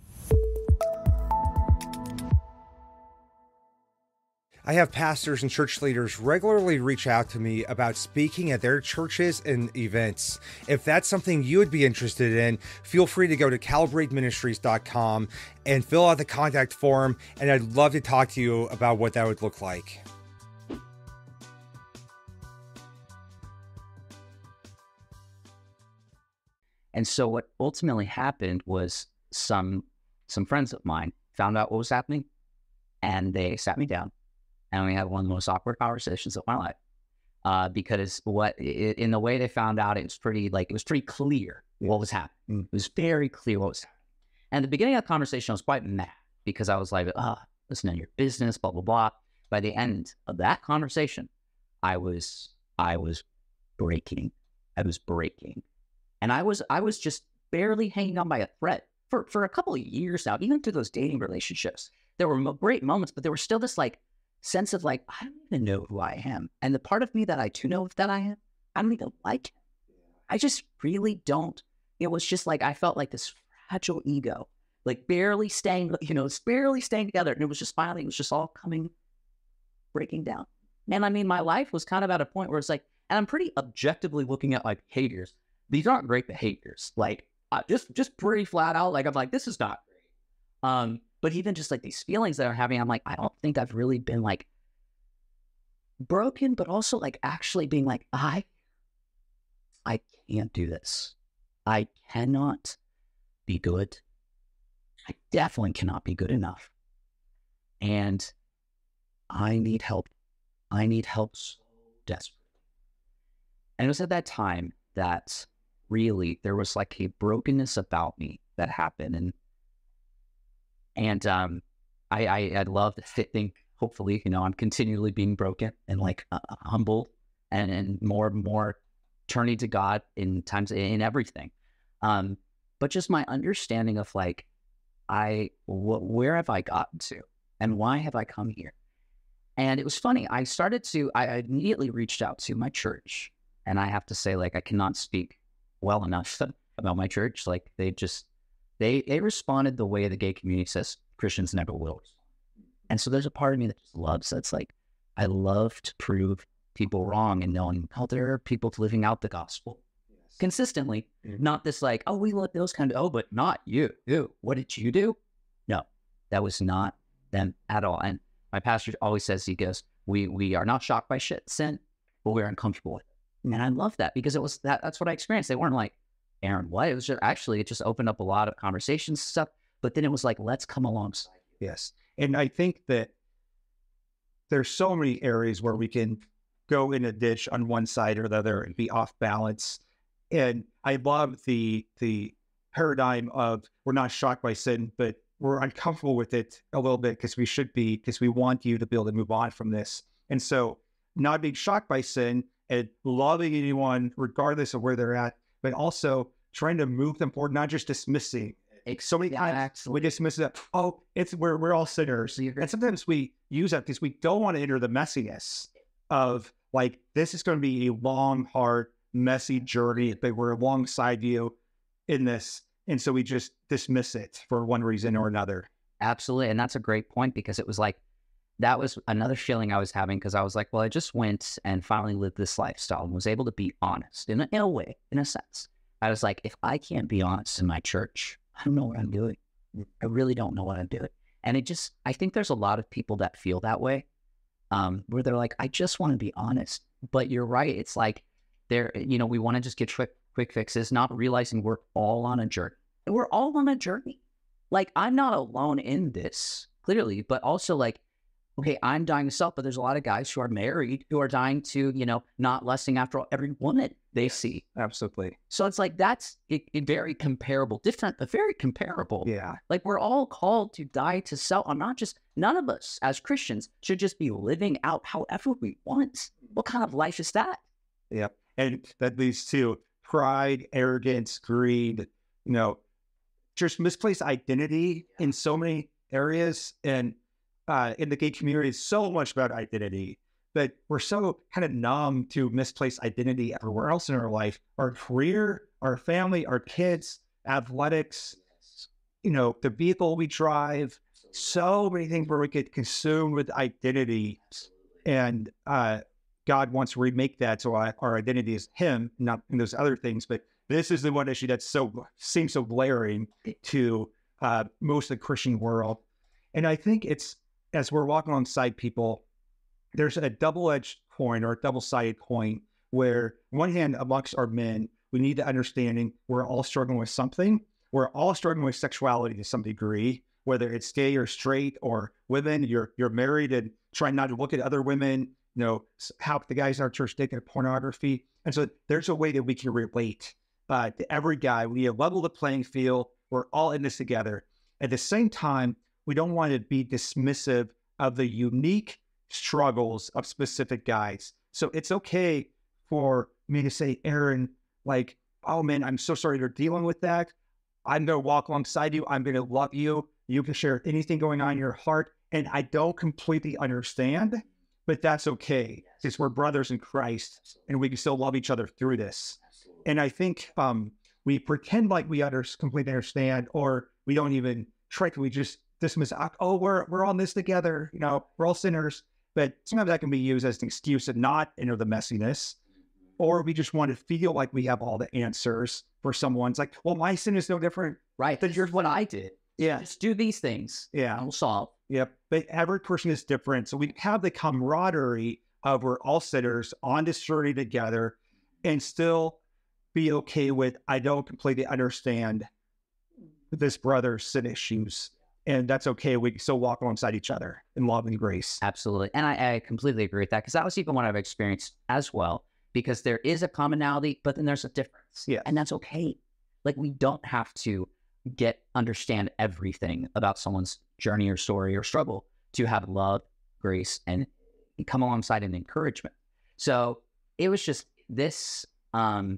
I have pastors and church leaders regularly reach out to me about speaking at their churches and events. If that's something you would be interested in, feel free to go to calibrate ministries dot com and fill out the contact form, and I'd love to talk to you about what that would look like. And so what ultimately happened was some some friends of mine found out what was happening, and they sat me down, and we had one of the most awkward conversations of my life. Uh, because what i- in the way they found out, it was pretty like it was pretty clear what was happening. It was very clear what was happening. And at the beginning of the conversation, I was quite mad because I was like, "Ah, listen to your business, blah blah blah." By the end of that conversation, I was I was breaking. I was breaking. And I was I was just barely hanging on by a thread for, for a couple of years now, even through those dating relationships. There were mo- great moments, but there was still this like sense of like, I don't even know who I am. And the part of me that I do know that I am, I don't even like him. I just really don't. It was just like, I felt like this fragile ego, like barely staying, you know, it's barely staying together. And it was just finally, it was just all coming, breaking down. And I mean, my life was kind of at a point where it's like, and I'm pretty objectively looking at like behaviors. These aren't great behaviors. Like uh, just, just pretty flat out. Like I'm like, this is not great. Um, but even just like these feelings that I'm having, I'm like, I don't think I've really been like broken, but also like actually being like, I, I can't do this. I cannot be good. I definitely cannot be good enough. And I need help. I need help so desperately. And it was at that time that really there was like a brokenness about me that happened. And and um, I, I, I'd love to think, hopefully, you know, I'm continually being broken and like uh, humbled and, and more and more turning to God in times in everything. Um, but just my understanding of like, I, wh- where have I gotten to and why have I come here? And it was funny. I started to, I immediately reached out to my church, and I have to say, like, I cannot speak well enough about my church. Like they just, they, they responded the way the gay community says Christians never will. And so there's a part of me that just loves, that's like, I love to prove people wrong and knowing how there are people living out the gospel consistently, Mhm. not this like, oh, we let those kind of, oh, but not you. You, what did you do? No, that was not them at all. And my pastor always says, he goes, we we are not shocked by shit sin, but we're uncomfortable with it. And I love that because it was that that's what I experienced. They weren't like, Aaron, what? It was just actually, it just opened up a lot of conversations and stuff. But then it was like, let's come alongside. Yes. And I think that there's so many areas where we can go in a ditch on one side or the other and be off balance. And I love the the paradigm of we're not shocked by sin, but we're uncomfortable with it a little bit because we should be, because we want you to be able to move on from this. And so not being shocked by sin and loving anyone regardless of where they're at, but also trying to move them forward, not just dismissing. So many times we dismiss it. Oh, it's we're we're all sinners, and sometimes we use that because we don't want to enter the messiness of like this is going to be a long, hard, messy journey. But we're alongside you in this, and so we just dismiss it for one reason or another. Absolutely. And that's a great point because it was like, that was another feeling I was having because I was like, well, I just went and finally lived this lifestyle and was able to be honest in a, in a way, in a sense. I was like, if I can't be honest in my church, I don't know what I'm doing. I really don't know what I'm doing. And it just, I think there's a lot of people that feel that way, um, where they're like, I just want to be honest. But you're right. It's like, they're, you know, we want to just get quick, quick fixes, not realizing we're all on a journey. We're all on a journey. Like, I'm not alone in this, clearly, but also like, okay, I'm dying to self, but there's a lot of guys who are married who are dying to, you know, not lusting after every woman they see. Absolutely. So it's like, that's it, it very comparable, different, but very comparable. Yeah. Like, we're all called to die to self. I'm not just, none of us as Christians should just be living out however we want. What kind of life is that? Yeah. And that leads to pride, arrogance, greed, you know, just misplaced identity in so many areas. And uh, in the gay community, it's so much about identity, but we're so kind of numb to misplaced identity everywhere else in our life, our career, our family, our kids, athletics, you know, the vehicle we drive, so many things where we get consumed with identity. And uh, God wants to remake that so our, our identity is Him, not in those other things. But this is the one issue that so seems so glaring to uh, most of the Christian world. And I think it's, as we're walking alongside people, there's a double-edged coin or a double-sided coin where, on one hand, amongst our men, we need to understanding we're all struggling with something. We're all struggling with sexuality to some degree, whether it's gay or straight, or women, you're you're married and trying not to look at other women, you know, how the guys in our church taking pornography. And so there's a way that we can relate uh, to every guy. We have leveled the playing field. We're all in this together. At the same time, we don't want to be dismissive of the unique struggles of specific guys. So it's okay for me to say, Aaron, like, oh man, I'm so sorry you're dealing with that. I'm going to walk alongside you. I'm going to love you. You can share anything going on in your heart. And I don't completely understand, but that's okay, because we're brothers in Christ and we can still love each other through this. And I think um, we pretend like we under, completely understand, or we don't even try to, we just dismiss, oh, we're, we're on this together. You know, we're all sinners. But sometimes that can be used as an excuse to not enter the messiness, or we just want to feel like we have all the answers for someone's like, well, my sin is no different. Right. That's just what I did. Yeah. Just do these things. Yeah. And we'll solve. Yep. But every person is different. So we have the camaraderie of we're all sinners on this journey together, and still be okay with, I don't completely understand this brother's sin issues. And that's okay. We can still walk alongside each other in love and grace. Absolutely. And I, I completely agree with that, because that was even what I've experienced as well, because there is a commonality, but then there's a difference. Yeah. And that's okay. Like, we don't have to get, understand everything about someone's journey or story or struggle to have love, grace, and come alongside an encouragement. So it was just this um,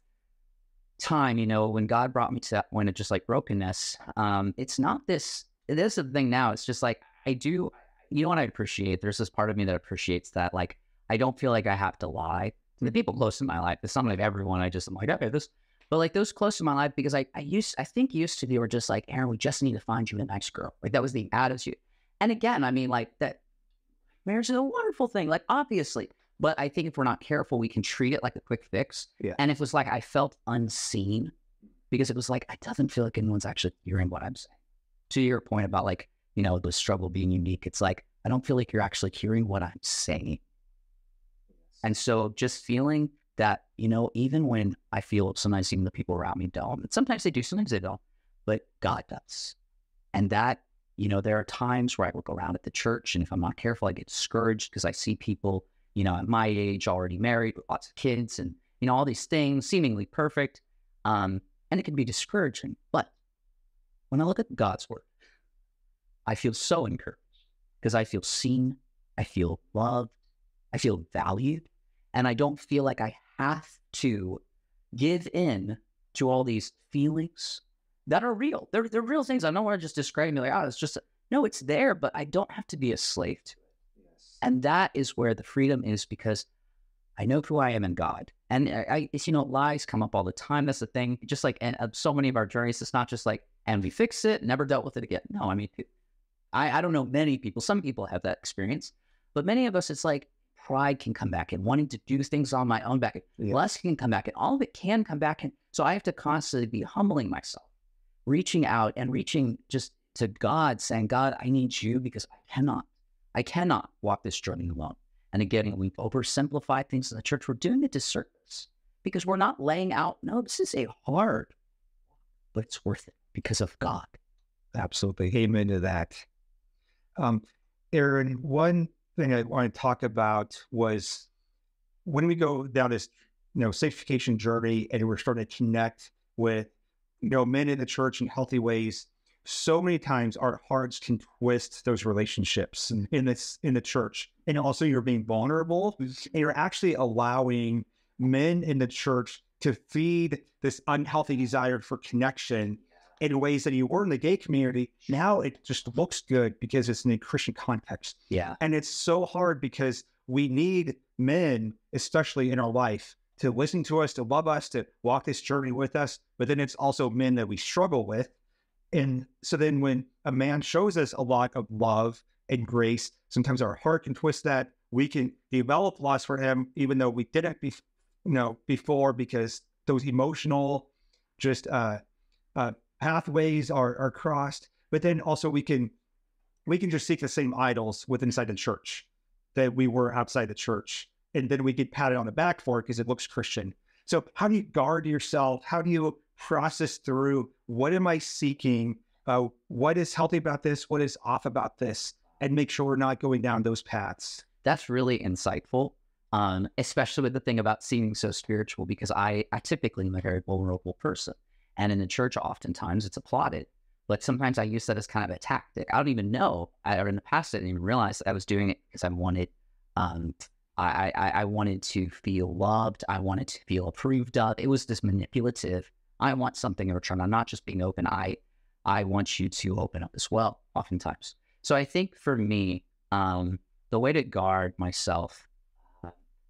time, you know, when God brought me to that point of just like brokenness, um, it's not this, this is the thing now. It's just like, I do, you know what I appreciate? There's this part of me that appreciates that. Like, I don't feel like I have to lie to the people close to my life. It's not like everyone, I just, I'm like, okay, this, but like those close to my life, because I, I used, I think used to be were just like, Aaron, we just need to find you a nice girl. Like, that was the attitude. And again, I mean, like, that marriage is a wonderful thing, like, obviously, but I think if we're not careful, we can treat it like a quick fix. Yeah. And if it was like, I felt unseen, because it was like, it doesn't feel like anyone's actually hearing what I'm saying. To your point about, like, you know, the struggle being unique, it's like, I don't feel like you're actually hearing what I'm saying. And so just feeling that, you know, even when I feel sometimes even the people around me don't, and sometimes they do, sometimes they don't, but God does. And that, you know, there are times where I look around at the church, and if I'm not careful, I get discouraged because I see people, you know, at my age already married with lots of kids and, you know, all these things seemingly perfect. Um, and it can be discouraging. But when I look at God's word, I feel so encouraged, because I feel seen, I feel loved, I feel valued, and I don't feel like I have to give in to all these feelings that are real. They're, they're real things. I don't want to just describe me like, oh, it's just, a... no, it's there, but I don't have to be a slave to it. Yes. And that is where the freedom is, because I know who I am in God. And I, I it's, you know, lies come up all the time. That's the thing. Just like, and uh, so many of our journeys, it's not just like, and we fix it, never dealt with it again. No, I mean, I, I don't know many people. Some people have that experience, but many of us, it's like, pride can come back in, wanting to do things on my own back. Yeah. Lust can come back in. All of it can come back in. So I have to constantly be humbling myself, reaching out and reaching just to God, saying, God, I need you, because I cannot, I cannot walk this journey alone. And again, we've oversimplified things in the church. We're doing a disservice, because we're not laying out, no, this is a hard, but it's worth it because of God. Absolutely. Amen to that. Um, Aaron, one thing I want to talk about was when we go down this, you know, sanctification journey and we're starting to connect with, you know, men in the church in healthy ways. So many times our hearts can twist those relationships in this, in the church. And also you're being vulnerable and you're actually allowing men in the church to feed this unhealthy desire for connection in ways that you were in the gay community. Now it just looks good because it's in a Christian context. Yeah. And it's so hard because we need men, especially in our life, to listen to us, to love us, to walk this journey with us. But then it's also men that we struggle with. And so then when a man shows us a lot of love and grace, sometimes our heart can twist that. We can develop lust for him, even though we didn't be, you know, before, because those emotional just uh, uh, pathways are, are crossed. But then also we can we can just seek the same idols within inside the church that we were outside the church. And then we get patted on the back for it because it looks Christian. So how do you guard yourself? How do you process through what am I seeking? Uh, what is healthy about this? What is off about this? And make sure we're not going down those paths. That's really insightful, um, especially with the thing about seeming so spiritual, because I, I typically am a very vulnerable person. And in the church, oftentimes it's applauded. But sometimes I use that as kind of a tactic. I don't even know. I, or in the past, I didn't even realize that I was doing it because I wanted, um, I, I, I wanted to feel loved. I wanted to feel approved of. It was this manipulative. I want something in return. I'm not just being open. I, I want you to open up as well, oftentimes. So I think for me, um, the way to guard myself, uh,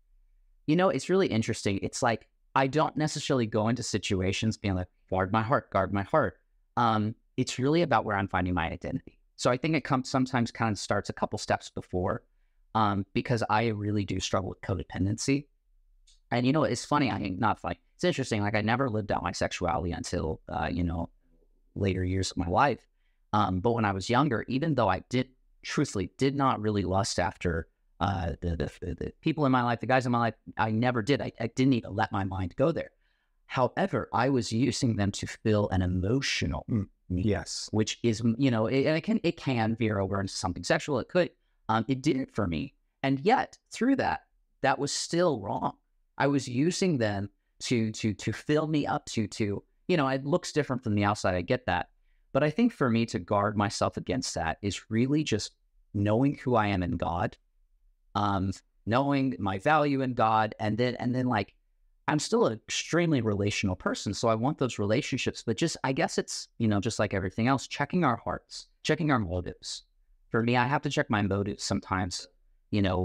you know, it's really interesting. It's like, I don't necessarily go into situations being like, guard my heart, guard my heart. Um, it's really about where I'm finding my identity. So I think it comes sometimes kind of starts a couple steps before, um, because I really do struggle with codependency. And, you know, it's funny. I mean, not funny. It's interesting. Like, I never lived out my sexuality until, uh, you know, later years of my life. Um, but when I was younger, even though I did, truthfully, did not really lust after uh, the, the the people in my life, the guys in my life, I never did. I, I didn't even let my mind go there. However, I was using them to fill an emotional Mm, need, yes. which is, you know, it, and it can it can veer over into something sexual. It could. Um, it didn't for me. And yet, through that, that was still wrong. I was using them to to to fill me up, to to you know, it looks different from the outside. I get that. But I think for me to guard myself against that is really just knowing who I am in God, um, knowing my value in God, and then and then like I'm still an extremely relational person, so I want those relationships. But just I guess it's, you know, just like everything else, checking our hearts, checking our motives. For me, I have to check my motives sometimes. You know,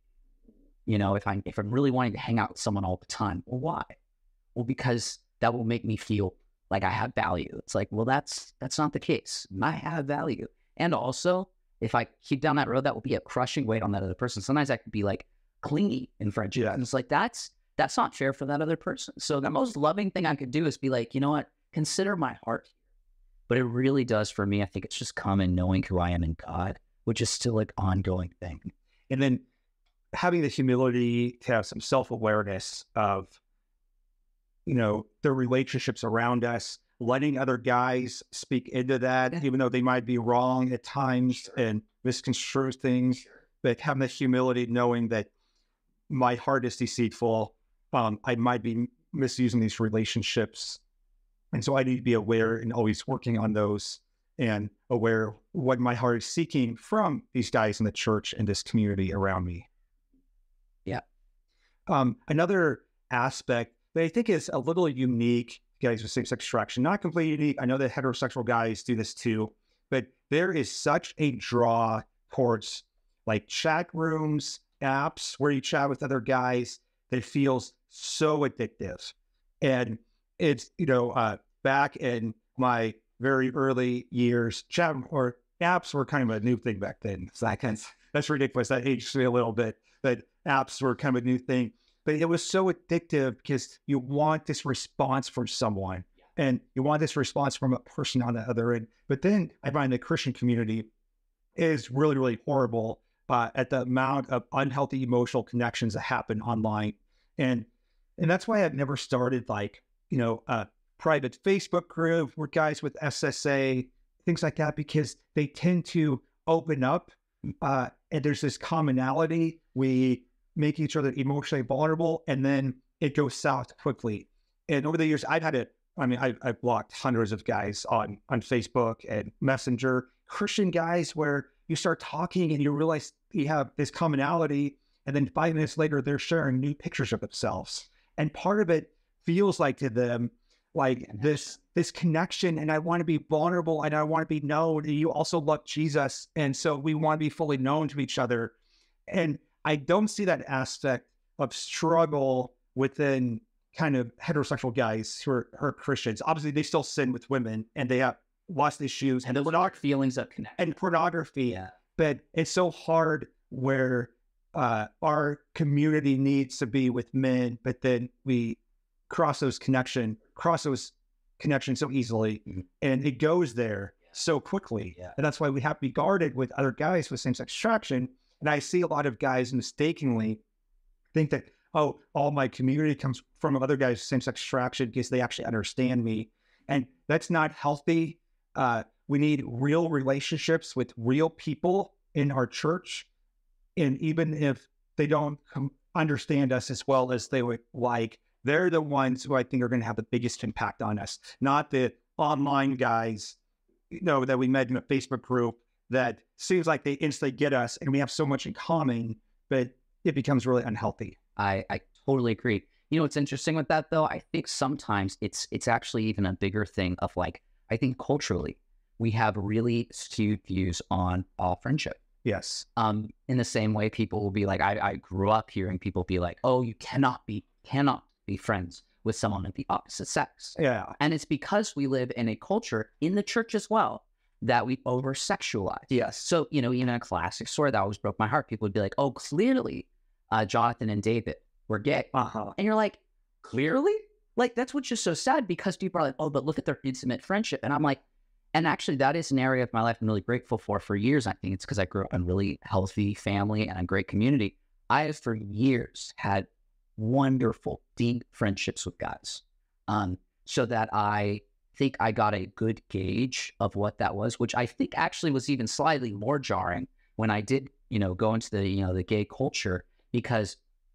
you know, if I'm if I'm really wanting to hang out with someone all the time, well, why? Well, because that will make me feel like I have value. It's like, well, that's that's not the case. I have value. And also, if I keep down that road, that will be a crushing weight on that other person. Sometimes I could be like clingy in friendship. Yeah. And it's like, that's that's not fair for that other person. So the most loving thing I could do is be like, you know what? Consider my heart. But it really does for me. I think it's just come in knowing who I am in God, which is still like ongoing thing. And then having the humility to have some self-awareness of, you know, the relationships around us, letting other guys speak into that, Yeah. even though they might be wrong at times Sure. and misconstrue things, Sure. but having the humility, knowing that my heart is deceitful, um, I might be misusing these relationships. And so I need to be aware and always working on those and aware what my heart is seeking from these guys in the church and this community around me. Yeah. Um, another aspect that I think is a little unique, guys with same-sex attraction, not completely unique. I know that heterosexual guys do this too, but there is such a draw towards like chat rooms, apps where you chat with other guys that feels so addictive. And it's, you know, uh, back in my very early years, chat or apps were kind of a new thing back then. So that kind of, that's ridiculous. That aged me a little bit, but apps were kind of a new thing. But it was so addictive because you want this response from someone, yeah. and you want this response from a person on the other end. But then I find the Christian community is really, really horrible uh, at the amount of unhealthy emotional connections that happen online. And and that's why I've never started like, you know, a private Facebook group where guys with S S A, things like that, because they tend to open up uh, and there's this commonality. We make each other emotionally vulnerable, and then it goes south quickly. And over the years, I've had it. I mean, I've, I've blocked hundreds of guys on, on Facebook and Messenger, Christian guys, where you start talking and you realize you have this commonality. And then five minutes later, they're sharing new pictures of themselves. And part of it feels like to them, like this, this connection. And I want to be vulnerable and I want to be known. And you also love Jesus. And so we want to be fully known to each other. And I don't see that aspect of struggle within kind of heterosexual guys who are, who are Christians. Obviously, they still sin with women and they have lost issues and those are feelings of connection and pornography. Yeah. But it's so hard where uh, our community needs to be with men, but then we cross those connection, cross those connections so easily, mm-hmm. and it goes there yeah. so quickly. Yeah. And that's why we have to be guarded with other guys with same-sex attraction. And I see a lot of guys mistakenly think that, oh, all my community comes from other guys with same-sex attraction because they actually understand me. And that's not healthy. Uh, we need real relationships with real people in our church. And even if they don't com- understand us as well as they would like, they're the ones who I think are going to have the biggest impact on us, not the online guys, you know, that we met in a Facebook group that seems like they instantly get us and we have so much in common, but it becomes really unhealthy. I, I totally agree. You know, what's interesting with that though, I think sometimes it's, it's actually even a bigger thing of like, I think culturally we have really skewed views on all friendship. Yes. Um, in the same way, people will be like, I, I grew up hearing people be like, oh, you cannot be, cannot be friends with someone of the opposite sex. Yeah. And it's because we live in a culture in the church as well that we over sexualize. Yes. So, you know, even a classic story that always broke my heart, people would be like, oh, clearly uh, Jonathan and David were gay. Uh-huh. And you're like, clearly? Like, that's what's just so sad because people are like, oh, but look at their intimate friendship. And I'm like, and actually that is an area of my life I'm really grateful for for years. I think it's because I grew up in a really healthy family and a great community. I have for years had wonderful, deep friendships with guys. Um, so that I think I got a good gauge of what that was, which I think actually was even slightly more jarring when I did, you know, go into the, you know, the gay culture, because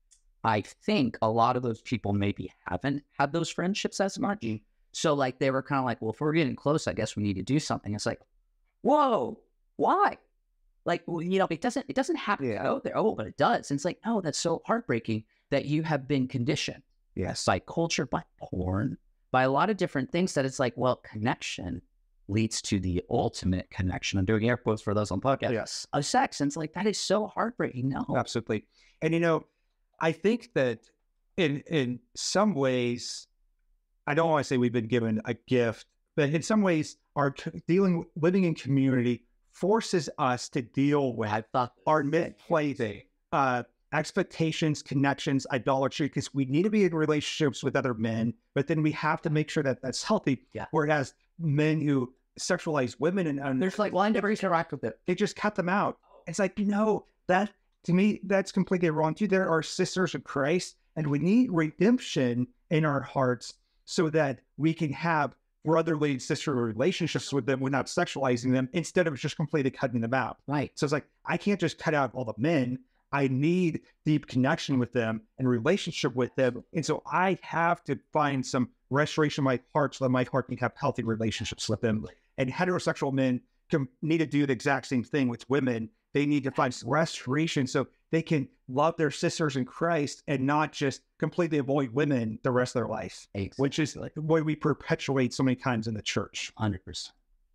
I think a lot of those people maybe haven't had those friendships as much. So like, they were kind of like, well, if we're getting close, I guess we need to do something. It's like, whoa, why? Like, you know, it doesn't, it doesn't have to go there. Oh, but it does. And it's like, no, that's so heartbreaking that you have been conditioned. Yes. By culture, by porn, by a lot of different things that it's like, well, connection leads to the ultimate connection. I'm doing air quotes for those on podcast. Yes. Of sex. And it's like, that is so heartbreaking. No. Absolutely. And, you know, I think that in, in some ways, I don't want to say we've been given a gift, but in some ways our dealing, living in community forces us to deal with I thought our misplaced uh, expectations, connections, idolatry, because we need to be in relationships with other men, but then we have to make sure that that's healthy. Yeah. Whereas men who sexualize women and, and there's like, well, I never interact with it. They just cut them out. It's like, no, that to me, that's completely wrong too. There are sisters of Christ, and we need redemption in our hearts so that we can have brotherly and sisterly relationships with them without sexualizing them, instead of just completely cutting them out. Right. So it's like, I can't just cut out all the men. I need deep connection with them and relationship with them. And so I have to find some restoration in my heart so that my heart can have healthy relationships with them. And heterosexual men can need to do the exact same thing with women. They need to find restoration so they can love their sisters in Christ and not just completely avoid women the rest of their life, Exactly. which is what we perpetuate so many times in the church. one hundred percent.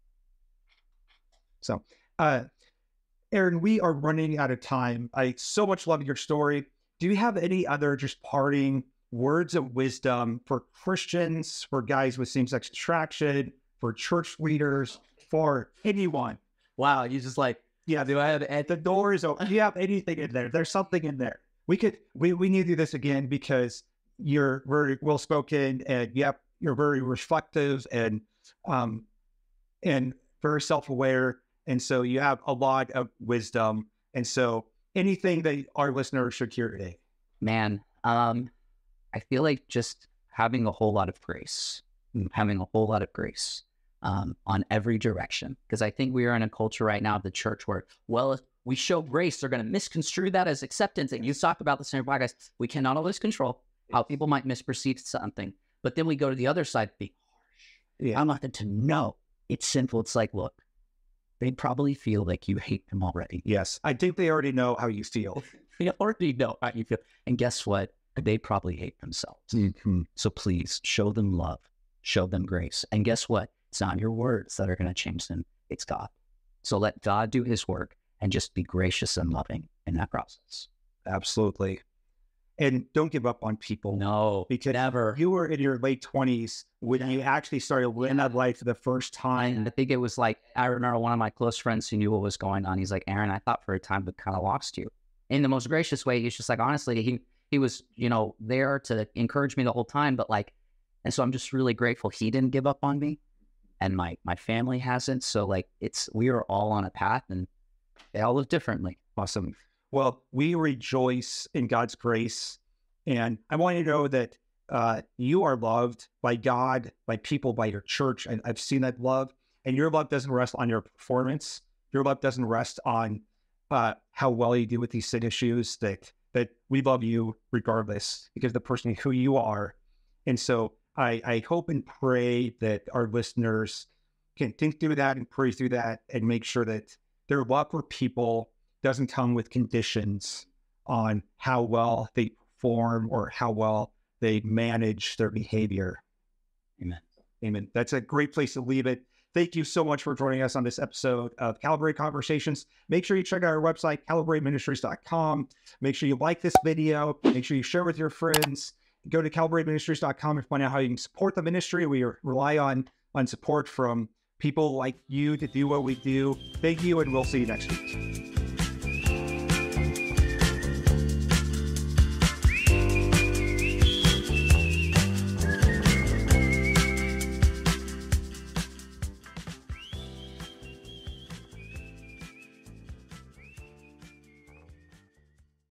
So, uh, Aaron, we are running out of time. I so much love your story. Do you have any other just parting words of wisdom for Christians, for guys with same-sex attraction, for church leaders, for anyone? Wow, you just like, yeah, do I have at the door is open? Do you have anything in there? There's something in there. We could we, we need to do this again because you're very well spoken and yep, you're very reflective and um and very self-aware. And so you have a lot of wisdom. And so anything that our listeners should hear today? Man, um, I feel like just having a whole lot of grace, having a whole lot of grace um, on every direction. Because I think we are in a culture right now of the church where, well, we show grace, they're going to misconstrue that as acceptance. And you talk about this in your podcast. We cannot always control how people might misperceive something. But then we go to the other side, being harsh. Yeah. I want them to know it's sinful. It's like, look, they probably feel like you hate them already. Yes. I think they already know how you feel. They already know how you feel. And guess what? They probably hate themselves. Mm-hmm. So please show them love, show them grace. And guess what? It's not your words that are going to change them. It's God. So let God do his work and just be gracious and loving in that process. Absolutely. And don't give up on people. No, Because never. you were in your late twenties when you actually started living that life for the first time. And I think it was like, I remember one of my close friends who knew what was going on. He's like, Aaron, I thought for a time we kind of lost you. In the most gracious way, he's just like, honestly, he he was, you know, there to encourage me the whole time. But like, and so I'm just really grateful he didn't give up on me. And my my family hasn't. So like, it's, we are all on a path and they all live differently. Awesome. Well, we rejoice in God's grace. And I want you to know that uh, you are loved by God, by people, by your church. And I've seen that love. And your love doesn't rest on your performance. Your love doesn't rest on uh, how well you do with these sin issues. That that we love you regardless because of the person who you are. And so I, I hope and pray that our listeners can think through that and pray through that and make sure that their love for people doesn't come with conditions on how well they perform or how well they manage their behavior. Amen. Amen. That's a great place to leave it. Thank you so much for joining us on this episode of Calibrate Conversations. Make sure you check out our website, calibrate ministries dot com. Make sure you like this video. Make sure you share with your friends. Go to calibrate ministries dot com and find out how you can support the ministry. We rely on, on support from people like you to do what we do. Thank you, and we'll see you next week.